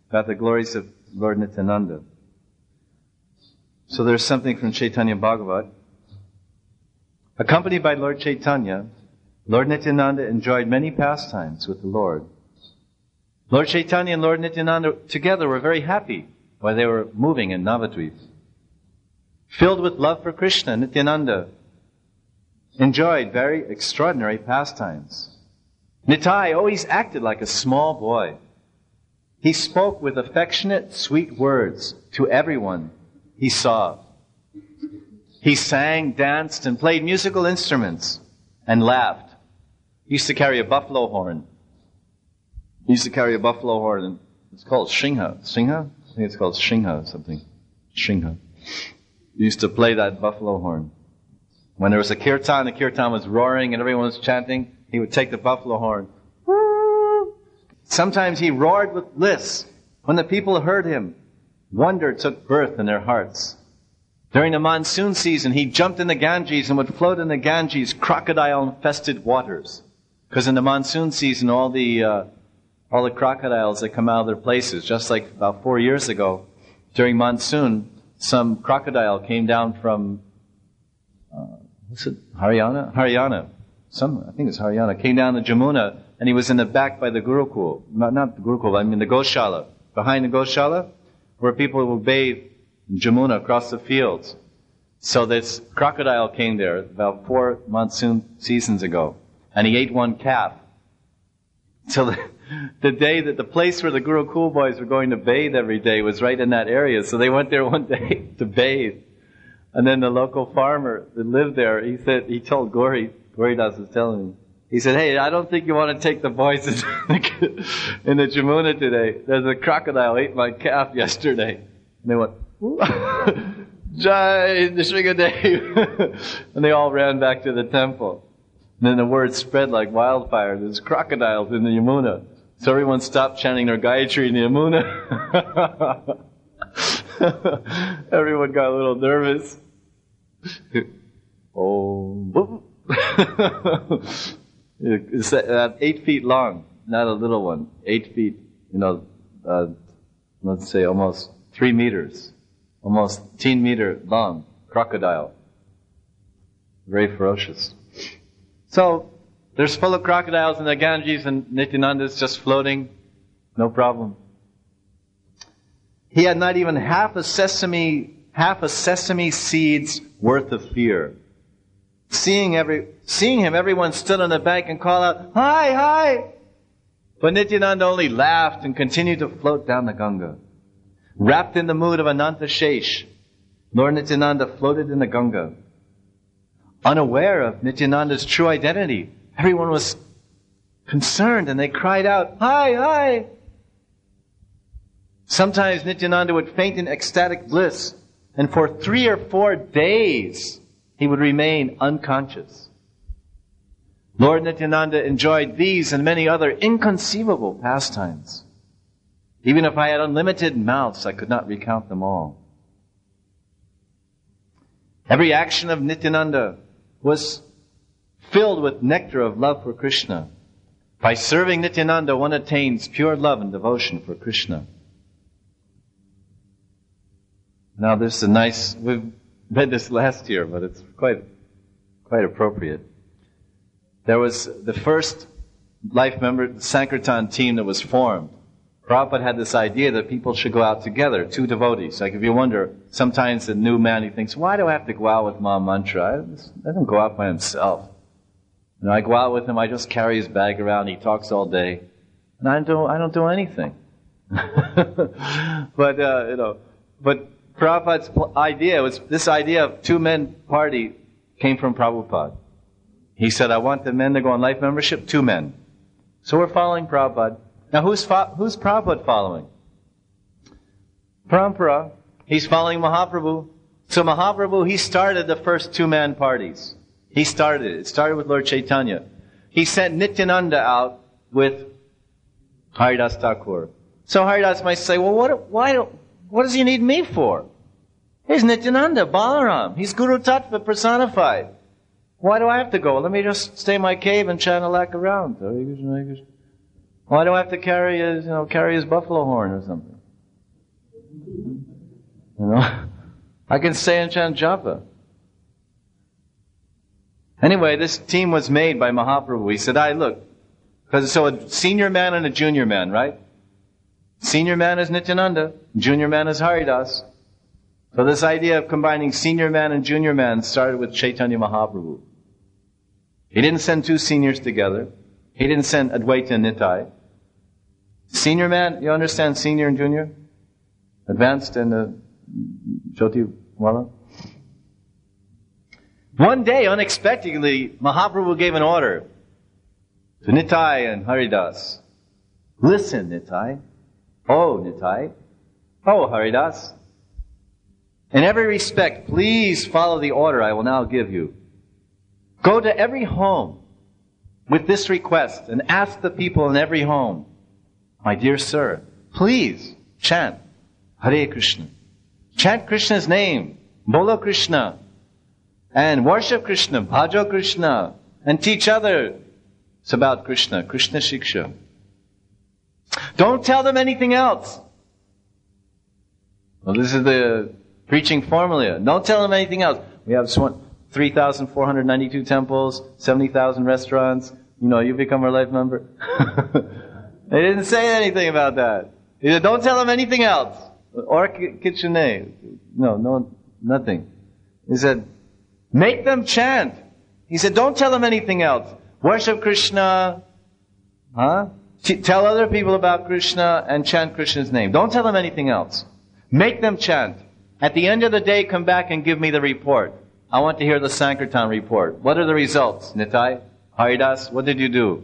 about the glories of Lord Nityananda. So there's something from Chaitanya Bhagavat. Accompanied by Lord Chaitanya, Lord Nityananda enjoyed many pastimes with the Lord. Lord Chaitanya and Lord Nityananda together were very happy while they were moving in Navadvip. Filled with love for Krishna, Nityananda enjoyed very extraordinary pastimes. Nitai always acted like a small boy. He spoke with affectionate, sweet words to everyone he saw. He sang, danced, and played musical instruments and laughed. He used to carry a buffalo horn. It's called Shingha. Shingha? I think it's called Shingha or something. Shingha. He used to play that buffalo horn. When there was a kirtan, the kirtan was roaring and everyone was chanting, he would take the buffalo horn. Sometimes he roared with bliss. When the people heard him, wonder took birth in their hearts. During the monsoon season, he jumped in the Ganges and would float in the Ganges' crocodile-infested waters. Because in the monsoon season, all the crocodiles that come out of their places, just like about 4 years ago, during monsoon, some crocodile came down from, Haryana? Haryana. I think it was Haryana. Came down the Jamuna, and he was in the back by the Gurukul. Not the Gurukul, I mean the Goshala. Behind the Goshala, where people would bathe in Jamuna across the fields. So this crocodile came there about 4 monsoon seasons ago, and he ate one calf. So the day that the place where the Gurukul boys were going to bathe every day was right in that area. So they went there one day to bathe. And then the local farmer that lived there, he told Gauridas was telling me, he said, hey, I don't think you want to take the boys in the Jamuna today. There's a crocodile ate my calf yesterday. And they went, Jai Nrsingadev. And they all ran back to the temple. And then the word spread like wildfire. There's crocodiles in the Yamuna. So everyone stopped chanting their Gayatri in the Yamuna. Everyone got a little nervous. Oh. It's 8 feet long, not a little one. 8 feet, let's say almost 3 meters. Almost 10 meter long crocodile. Very ferocious. So, there's full of crocodiles in the Ganges and Nityananda's just floating. No problem. He had not even half a sesame seed's worth of fear. Seeing him, everyone stood on the bank and called out, "Hi, hi!" But Nityananda only laughed and continued to float down the Ganga. Wrapped in the mood of Ananta Shesh, Lord Nityananda floated in the Ganga. Unaware of Nityananda's true identity, everyone was concerned and they cried out, "Hi, hi!" Sometimes Nityananda would faint in ecstatic bliss, and for 3 or 4 days he would remain unconscious. Lord Nityananda enjoyed these and many other inconceivable pastimes. Even if I had unlimited mouths, I could not recount them all. Every action of Nityananda was filled with nectar of love for Krishna. By serving Nityananda, one attains pure love and devotion for Krishna. Now this is we've read this last year, but it's quite appropriate. There was the first life member Sankirtan team that was formed. Prabhupada had this idea that people should go out together, 2 devotees. Like if you wonder, sometimes the new man, he thinks, why do I have to go out with Maha Mantra? Let him go out by himself. I go out with him, I just carry his bag around, he talks all day, and I don't do anything. But Prabhupada's idea was, this idea of 2-men party came from Prabhupada. He said, I want the men to go on life membership, 2 men. So we're following Prabhupada. Now who's Prabhupada following? Parampara. He's following Mahaprabhu. So Mahaprabhu, he started the first 2-man parties. He started it. It started with Lord Chaitanya. He sent Nityananda out with Haridas Thakur. So Haridas might say, well, what does he need me for? Here's Nityananda, Balaram. He's Guru Tattva personified. Why do I have to go? Let me just stay in my cave and chant a lakh around. Why do I have to carry his buffalo horn or something? You know? I can say and chant japa. Anyway, this team was made by Mahaprabhu. He said, look, so a senior man and a junior man, right? Senior man is Nityananda, junior man is Haridas. So this idea of combining senior man and junior man started with Chaitanya Mahaprabhu. He didn't send two seniors together. He didn't send Advaita and Nitai. Senior man, you understand senior and junior? Advanced and Jyoti Wala? One day, unexpectedly, Mahaprabhu gave an order to Nitai and Haridas. Listen, Nitai. Oh, Nitai. Oh, Haridas. In every respect, please follow the order I will now give you. Go to every home with this request and ask the people in every home, my dear sir, please chant Hare Krishna. Chant Krishna's name, Bolo Krishna, and worship Krishna, bhajo Krishna, and teach others about Krishna, Krishna Shiksha. Don't tell them anything else. Well, this is the preaching formula. Don't tell them anything else. We have 3,492 temples, 70,000 restaurants. You know, you become our life member. They didn't say anything about that. He said, don't tell them anything else. Or kitchen. No, nothing. He said, make them chant. He said, don't tell them anything else. Worship Krishna. Tell other people about Krishna and chant Krishna's name. Don't tell them anything else. Make them chant. At the end of the day, come back and give me the report. I want to hear the Sankirtan report. What are the results, Nitai? Haridas, what did you do?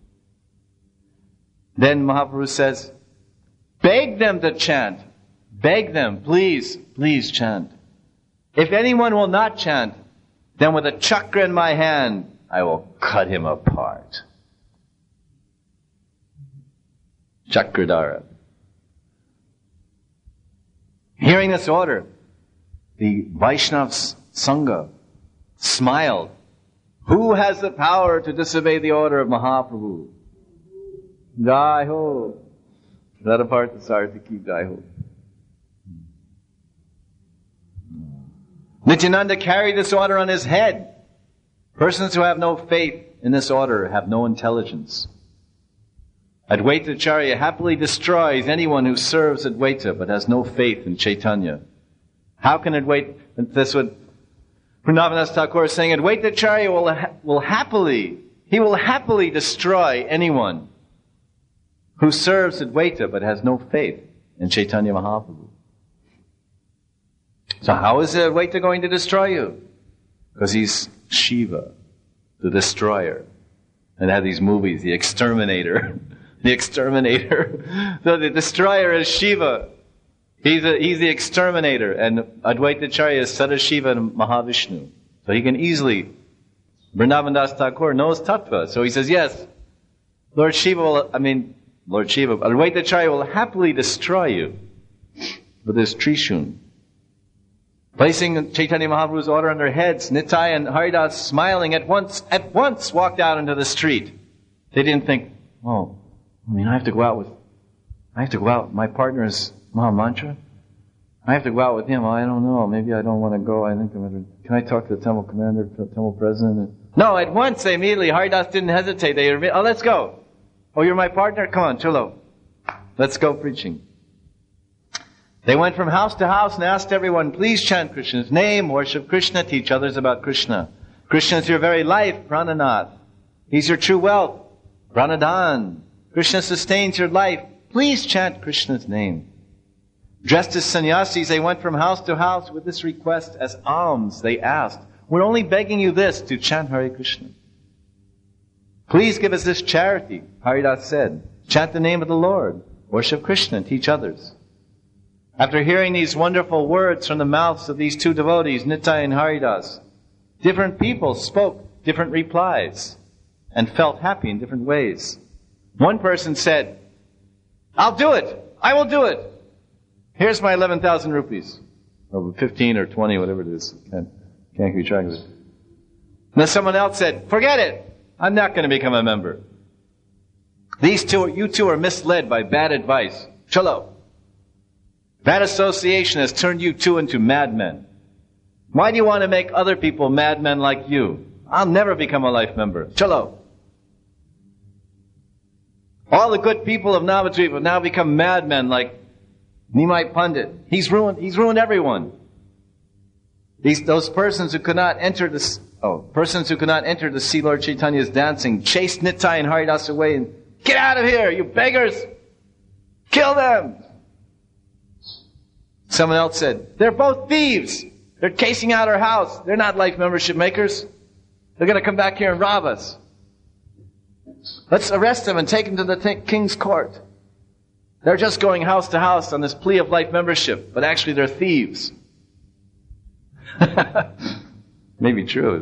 Then Mahaprabhu says, beg them to chant. Beg them, please chant. If anyone will not chant, then with a chakra in my hand, I will cut him apart. Chakradhara. Hearing this order, the Vaishnavas Sangha smiled. Who has the power to disobey the order of Mahaprabhu? Jai Ho. That apart the Sarthaki Jai Ho. Nityananda carried this order on his head. Persons who have no faith in this order have no intelligence. Advaitacharya happily destroys anyone who serves Advaita but has no faith in Chaitanya. How can Advaita, that's what Vrindavan Thakur is saying, Advaitacharya will happily destroy anyone who serves Advaita but has no faith in Chaitanya Mahaprabhu. So how is Advaita going to destroy you? Because he's Shiva, the destroyer. And they have these movies, The Exterminator. The Exterminator. So the destroyer is Shiva. He's the exterminator. And Advaitacharya is Sadashiva and Mahavishnu. So he can easily, Vrindavan Das Thakur knows Tattva. So he says, yes, Advaitacharya will happily destroy you with his Trishun. Placing Chaitanya Mahaprabhu's order on their heads, Nitai and Haridas, smiling, at once walked out into the street. They didn't think, I have to go out, my partner is Mahamantra. I have to go out with him. I don't know. Maybe I don't want to go. Can I talk to the temple commander, the temple president? No, at once, immediately, Haridas didn't hesitate. Let's go. Oh, you're my partner? Come on, chalo. Let's go preaching. They went from house to house and asked everyone, please chant Krishna's name, worship Krishna, teach others about Krishna. Krishna is your very life, Prananath. He's your true wealth, Pranadan. Krishna sustains your life. Please chant Krishna's name. Dressed as sannyasis, they went from house to house with this request as alms. They asked, we're only begging you this, to chant Hare Krishna. Please give us this charity, Haridas said. Chant the name of the Lord, worship Krishna, and teach others. After hearing these wonderful words from the mouths of these two devotees, Nitai and Haridas, different people spoke different replies and felt happy in different ways. One person said, I'll do it. I will do it. Here's my 11,000 rupees. Or 15 or 20, whatever it is. Can't keep track of it. And then someone else said, forget it. I'm not going to become a member. You two are misled by bad advice. Chalo. Bad association has turned you two into madmen. Why do you want to make other people madmen like you? I'll never become a life member. Chalo. All the good people of Navadvip have now become madmen like Nimai Pandit. He's ruined everyone. Those persons who could not enter to see Lord Chaitanya's dancing chased Nitai and Haridas away and, get out of here, you beggars! Kill them! Someone else said, they're both thieves! They're casing out our house. They're not life membership makers. They're going to come back here and rob us. Let's arrest them and take them to the king's court. They're just going house to house on this plea of life membership, but actually they're thieves. Maybe true.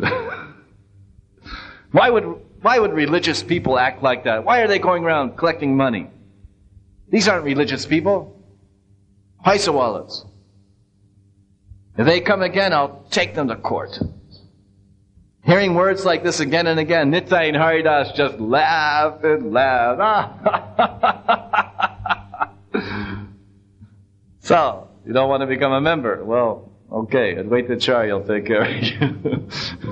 Why would religious people act like that? Why are they going around collecting money? These aren't religious people. Paisawalas. If they come again, I'll take them to court. Hearing words like this again and again, Nitai and Haridas just laugh and laugh. So, you don't want to become a member? Well, okay, Advaita Acharya will take care of you.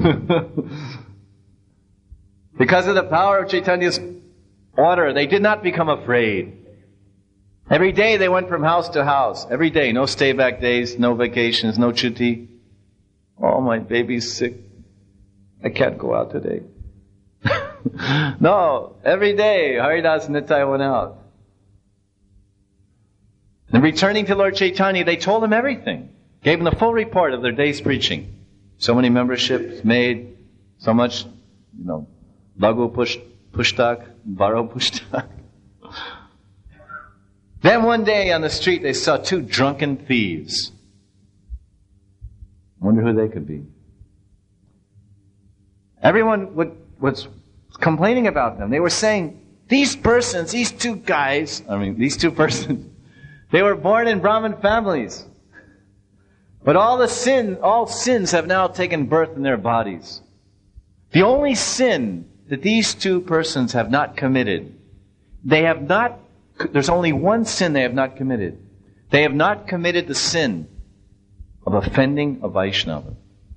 Because of the power of Chaitanya's order, they did not become afraid. Every day they went from house to house. Every day, no stay back days, no vacations, no chutti. Oh, my baby's sick. I can't go out today. No, every day Haridas and Nitai went out. And returning to Lord Chaitanya, they told him everything. Gave him the full report of their day's preaching. So many memberships made, so much, Lagu Pushtak, Baro Pushtak. Then one day on the street they saw two drunken thieves. Wonder who they could be. Everyone was complaining about them. They were saying, these two persons, they were born in Brahmin families. But all sins have now taken birth in their bodies. The only sin that these two persons have not committed, there's only one sin they have not committed. They have not committed the sin of offending a Vaishnava.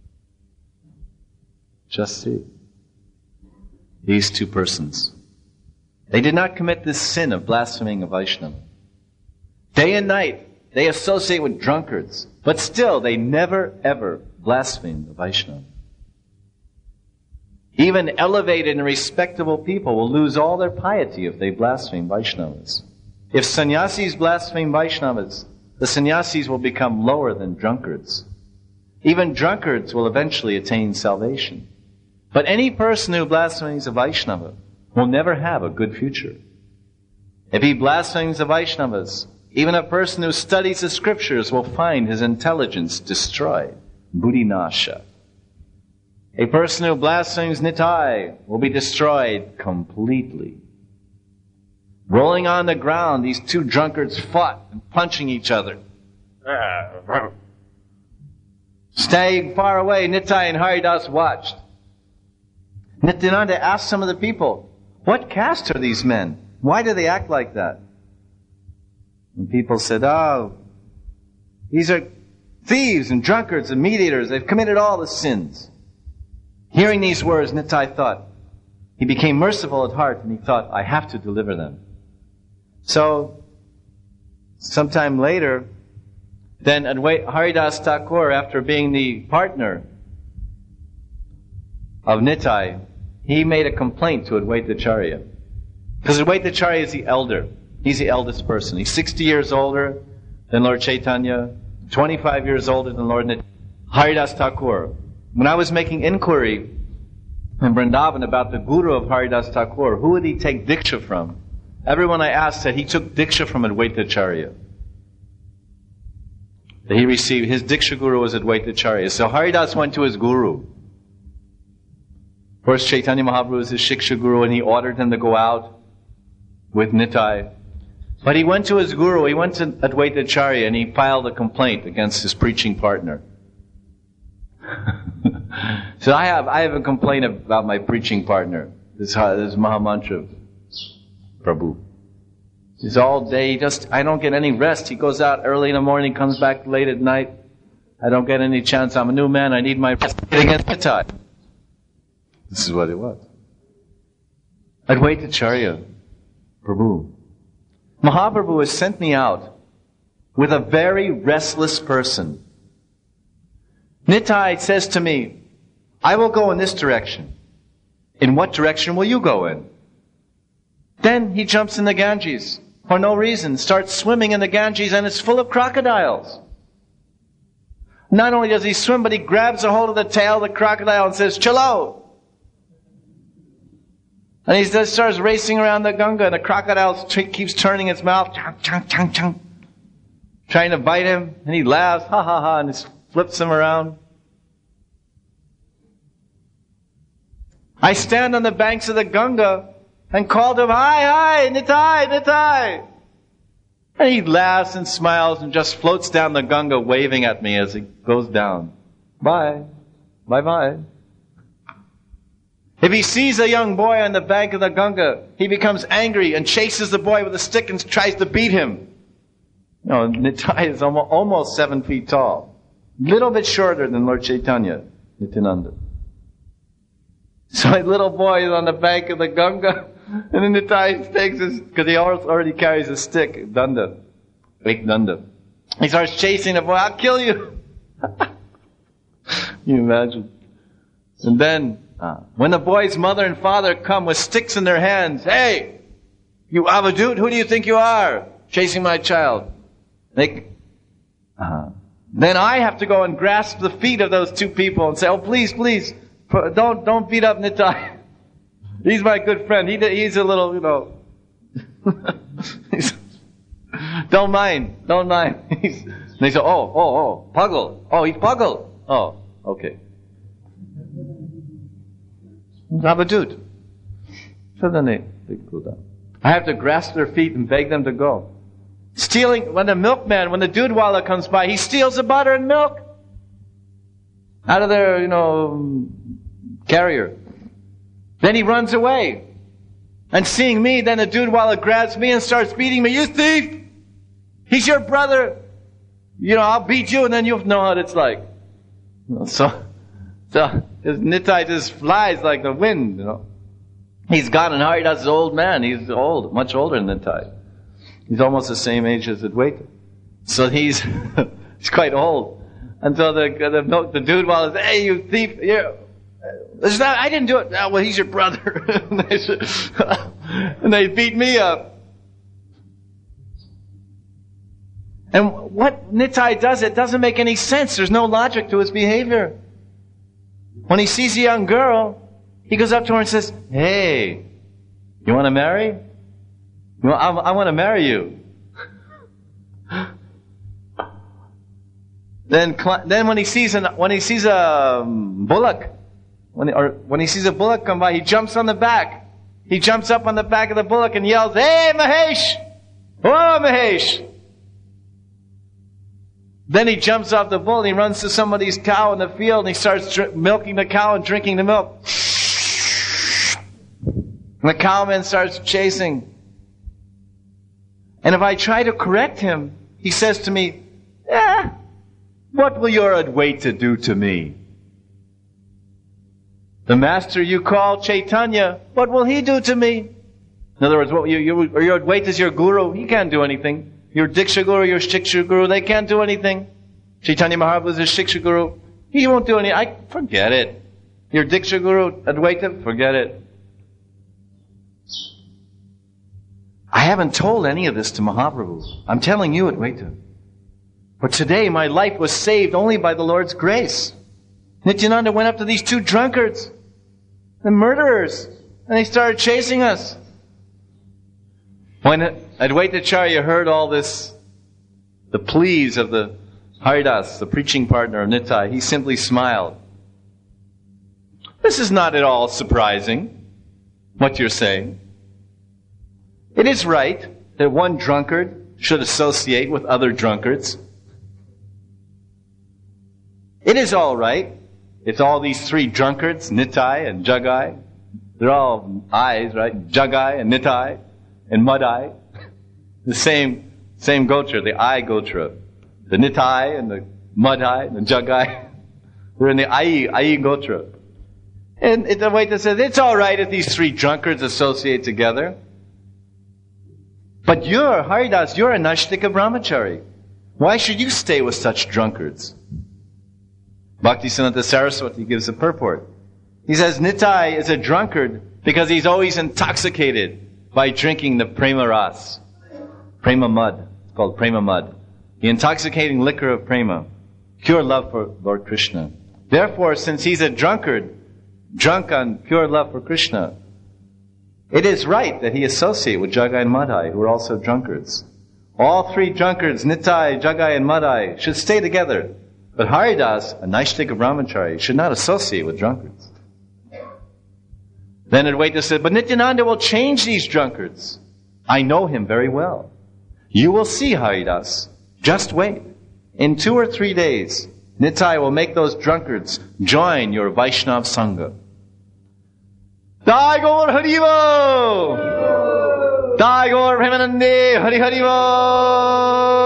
Just see. These two persons. They did not commit this sin of blaspheming a Vaishnava. Day and night, they associate with drunkards. But still, they never ever blaspheme the Vaishnava. Even elevated and respectable people will lose all their piety if they blaspheme Vaishnavas. If sannyasis blaspheme Vaishnavas, the sannyasis will become lower than drunkards. Even drunkards will eventually attain salvation. But any person who blasphemes a Vaishnava will never have a good future. If he blasphemes the Vaishnavas, even a person who studies the scriptures will find his intelligence destroyed. Buddhinasha. A person who blasphemes Nitai will be destroyed completely. Rolling on the ground, these two drunkards fought and punching each other. Staying far away, Nitai and Haridas watched. Nityananda asked some of the people, what caste are these men? Why do they act like that? And people said, these are thieves and drunkards and meat eaters. They've committed all the sins. Hearing these words, Nitai thought, he became merciful at heart and he thought, I have to deliver them. So, sometime later, then Haridas Thakur, after being the partner of Nitai, he made a complaint to Advaita Acharya. Because Advaita Acharya is the elder. He's the eldest person. He's 60 years older than Lord Chaitanya, 25 years older than Lord Nitai. Haridas Thakur. When I was making inquiry in Vrindavan about the guru of Haridas Thakur, who would he take Diksha from? Everyone I asked said he took Diksha from Advaita Acharya. That he received, his Diksha guru was Advaita Acharya. So Haridas went to his guru. Of course, Chaitanya Mahaprabhu was his Shiksha guru and he ordered him to go out with Nitai. But he went to his guru, he went to Advaita Acharya and he filed a complaint against his preaching partner. So I have a complaint about my preaching partner. This Mahamantra Prabhu. He's all day, I don't get any rest. He goes out early in the morning, comes back late at night. I don't get any chance. I'm a new man. I need my rest. Against Nitai. This is what it was. Advaita Acharya Prabhu. Mahaprabhu has sent me out with a very restless person. Nitai says to me, I will go in this direction. In what direction will you go in? Then he jumps in the Ganges for no reason, starts swimming in the Ganges, and it's full of crocodiles. Not only does he swim, but he grabs a hold of the tail of the crocodile and says, Chalo! And he just starts racing around the Ganga, and the crocodile keeps turning its mouth, chung, chung, chung, chung, trying to bite him, and he laughs, ha ha ha, and just flips him around. I stand on the banks of the Ganga and call to him, hi, Nitai, Nitai. And he laughs and smiles and just floats down the Ganga, waving at me as he goes down. Bye. Bye-bye. If he sees a young boy on the bank of the Ganga, he becomes angry and chases the boy with a stick and tries to beat him. No, Nitai is almost 7 feet tall. Little bit shorter than Lord Chaitanya, Nityananda. So a little boy is on the bank of the Ganga, and then Nitai takes his, because he already carries a stick, danda, big danda. He starts chasing the boy, I'll kill you. You imagine? And then, when the boy's mother and father come with sticks in their hands, hey, you avadut, who do you think you are? Chasing my child. Then I have to go and grasp the feet of those two people and say, oh, please, please, don't beat up Nitai. He's my good friend. He's a little, don't mind. They say, oh, Puggle. Oh, he's Puggle. Oh, okay. Avadut. So then they go down. I have to grasp their feet and beg them to go. Stealing, when the dudwala comes by, he steals the butter and milk out of their, carrier. Then he runs away. And seeing me, then the dudwala grabs me and starts beating me. You thief! He's your brother! I'll beat you and then you'll know what it's like. So his Nitai just flies like the wind, He's gone, and Haridas is an old man. He's old, much older than Nitai. He's almost the same age as Advaita. So he's quite old. And so the dude says, hey, you thief, here. I didn't do it. Oh, well, he's your brother. And they beat me up. And what Nitai does, it doesn't make any sense. There's no logic to his behavior. When he sees a young girl, he goes up to her and says, hey, you want to marry? I want to marry you. Then when he sees a bullock, when he sees a bullock come by, he jumps on the back. He jumps up on the back of the bullock and yells, hey, Mahesh! Oh, Mahesh! Then he jumps off the bull and he runs to somebody's cow in the field and he starts milking the cow and drinking the milk. And the cowman starts chasing. And if I try to correct him, he says to me, what will your Advaita do to me? The master you call Chaitanya, what will he do to me? In other words, your Advaita is your guru, he can't do anything. Your Diksha Guru, your Shiksha Guru, they can't do anything. Chaitanya Mahaprabhu is a Shiksha Guru. He won't do anything. Forget it. Your Diksha Guru, Advaita, forget it. I haven't told any of this to Mahaprabhu. I'm telling you, Advaita. But today my life was saved only by the Lord's grace. Nityananda went up to these two drunkards, the murderers, and they started chasing us. When Advaita Acharya heard all this, the pleas of the Haridas, the preaching partner of Nitai, he simply smiled. This is not at all surprising, what you're saying. It is right that one drunkard should associate with other drunkards. It is all right. It's all these three drunkards, Nitai and Jagai. They're all eyes, right? Jagai and Nitai and Madai. The same Gotra, the I Gotra. The Nitai and the Madhai and the Jagai. They're in the Ai Gotra. And Advaita says, it's alright if these three drunkards associate together. But Haridas, you're a Nashtika Brahmachari. Why should you stay with such drunkards? Bhaktisiddhanta Saraswati gives a purport. He says, Nitai is a drunkard because he's always intoxicated by drinking the prema ras. Prema mud. It's called prema mud. The intoxicating liquor of prema. Pure love for Lord Krishna. Therefore, since he's a drunkard, drunk on pure love for Krishna, it is right that he associate with Jagai and Madhai, who are also drunkards. All three drunkards, Nitai, Jagai, and Madhai, should stay together. But Haridas, a Naishtika Brahmachari, should not associate with drunkards. Then Advaita said, but Nityananda will change these drunkards. I know him very well. You will see, Haridas. Just wait. In 2 or 3 days, Nitai will make those drunkards join your Vaishnav Sangha. Jai Gaur Haribo! Jai Gaur Premanande Hari Haribo!